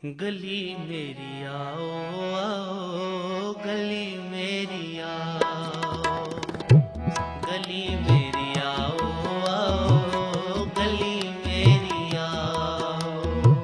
गली मेरी आओ आओ गली मेरी आओ, गली मेरी आओ आओ गली मेरी आओ।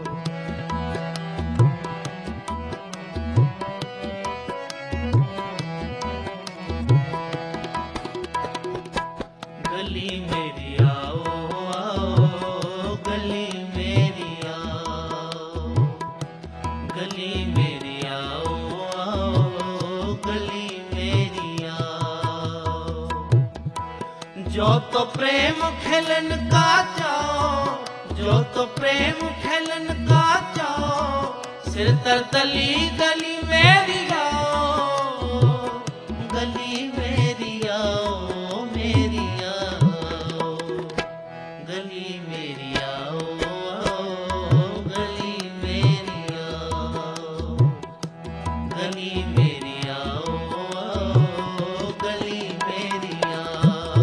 गली मेरी आओ आओ गली मेरी आओ, गली मेरी आओ आओ गली मेरी आओ। जो तो प्रेम खेलन का चाओ, जो तो प्रेम खेलन का चाओ, सिर तर तली गली मेरी आओ, गली मेरी आओ मेरी आओ, गली मेरी आओ आओ गली मेरी आओ, गली मेरी आओ आओ गली मेरी आओ।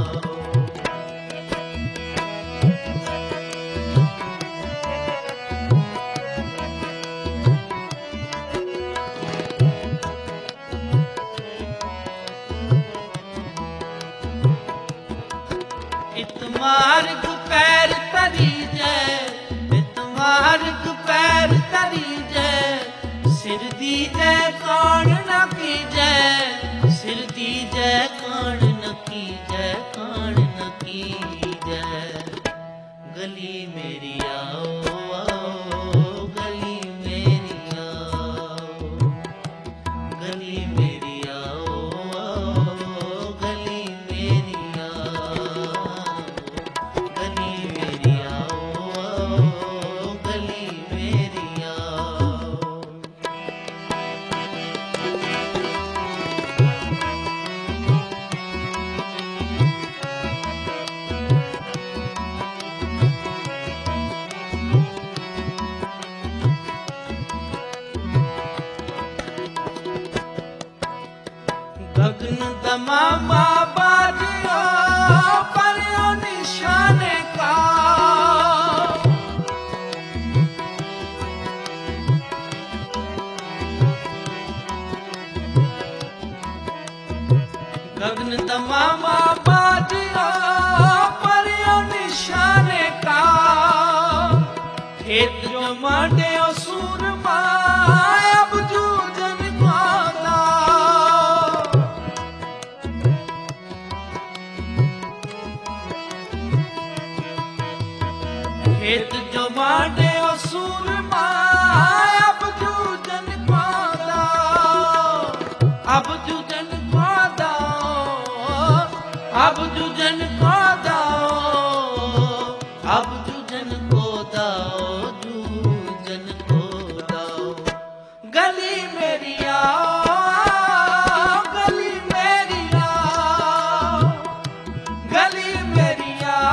इतमार्ग पैर तरी जय, इतमार्ग पैर तरी जय, सिर दी जय कौन न की जय, सिर दी जय कौन न की जय, कौन न की जय। गली मेरी आओ आओ गली मेरी आओ, गली मेरी आओ आओ गली मेरी आओ, गली मेरी आओ आओ गली मेरी आओ। गगन दमामा बाजियो परियो निशाने का, गगन दमामा बाजियो परियो निशाने का, खेत जो मांडे सूरमा अब जूझन पादा, खेत जो मांडे सूरमा अब जूझन पादा, अब जूझन पादा, अब जूझन पादा, अब जूझन को दाओ जूझन को दाओ। गली मेरी आओ गली मेरी आओ, गली मेरी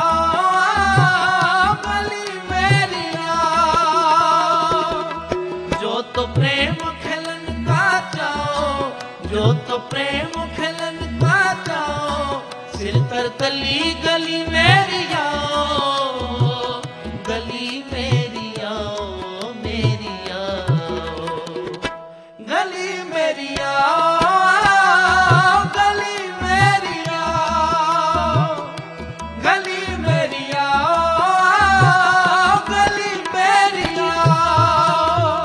आओ गली मेरी आओ। जो तो प्रेम खेलन का चाओ, जो तो प्रेम खेलन का चाओ, सिर पर तली गली मेरी आओ, गली मेरी आओ मेरी आओ, गली मेरी आओ गली मेरी आओ, गली मेरी आओ गली मेरी आओ।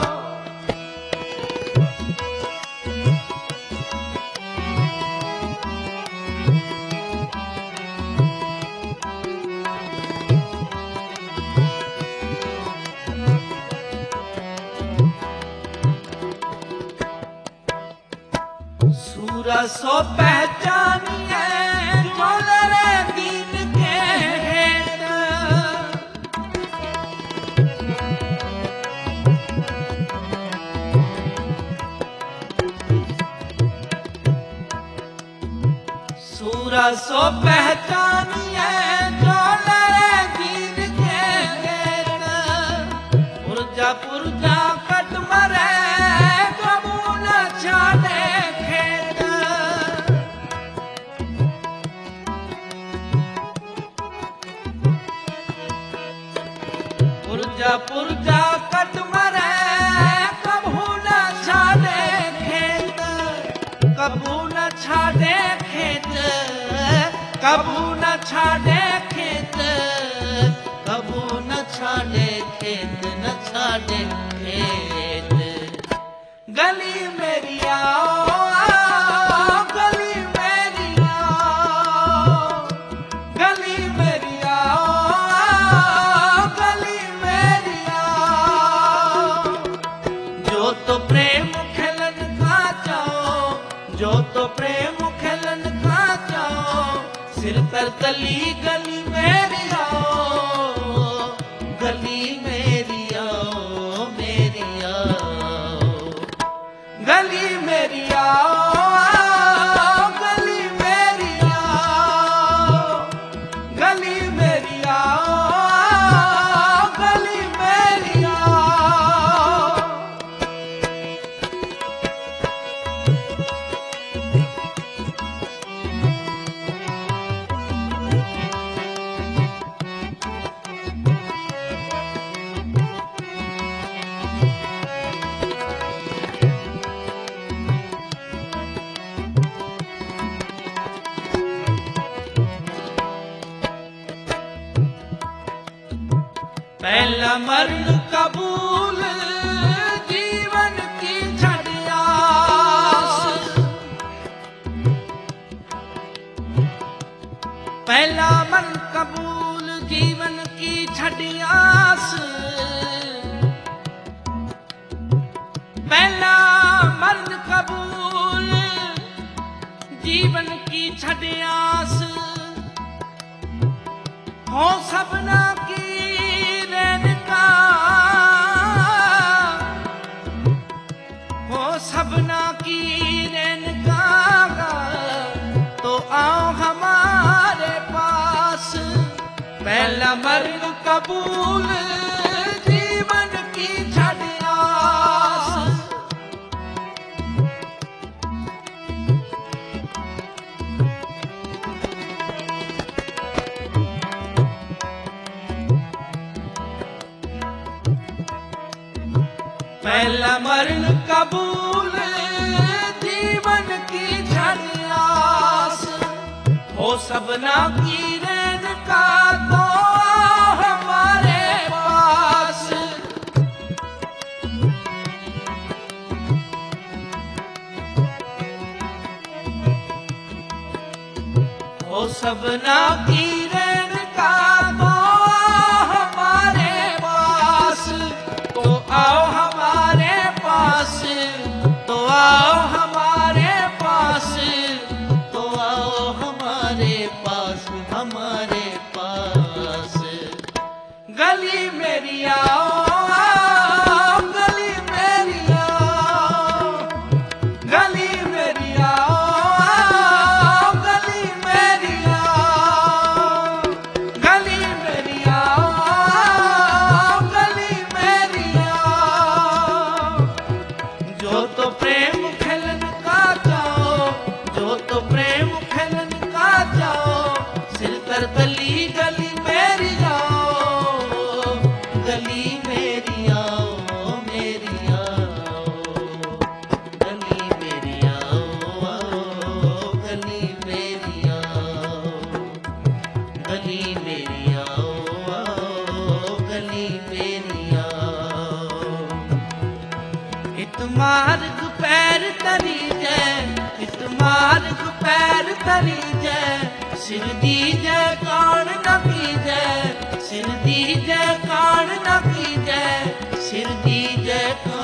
सूरा सो पहचानिए मोलरे दीन के हेत, सूरा सो पहचानिए मोलरे दीन के हेत, पुरजा पुरजा कट मरे प्रभु न छाड़े खेत, पुरजा पुरजा कट मरे छाड़े खेत, कबू न छाड़े खेत, न छाड़े खेत। गली मेरी आओ, गली मेरी आओ, गली मेरी आओ, गली मेरी आओ। जो तो प्रेम खेलन का जाओ, जो तो प्रेम खेलन का जाओ, सिर पर गली गली मेरी आओ, गली मेरी आओ, मेरी आओ, गली मेरी आओ, गली मेरी आओ, गली मेरी आओ, गली मेरी आओ। पहला मरण कबूल, जीवन की छड़ियास। पहला मरण कबूल, जीवन की छड़ियास। पहला मरण कबूल, जीवन की छड़ियास। हो सबना की सबना की रेनका, तो आओ हमारे पास। पहला मरण कबूल, जीवन की छड़ियास। पहला मरण कबूल, जीवन की छड़ियास। हो सबना की रेन का, तो हमारे पास। हो सबना की रेन का, तो हमारे पास। तो आओ हमारे पास, तो आओ हमारे पास, तो आओ हमारे पास, हमारे पास। गली मेरी आओ, गली मेरी आओ, गली मेरी आओ, गली मेरी आओ, गली मेरी आओ, गली मेरी आओ। जो तो प्रेम खेलन का जाओ, जो तो प्रेम खेलन का जाओ, सिर कर गली गली मेरी आओ, गली मेरी आओ, मेरी आओ, गली मेरी आओ, गली मेरी आओ, गली मेरी आओ, गली मेरी आओ। इत मार्ग पैर तरी जय, इत मार्ग पैर तरी जय। सिर दीजै कान न कीजै, सिर दीजै कान न कीजै, सिर दीजै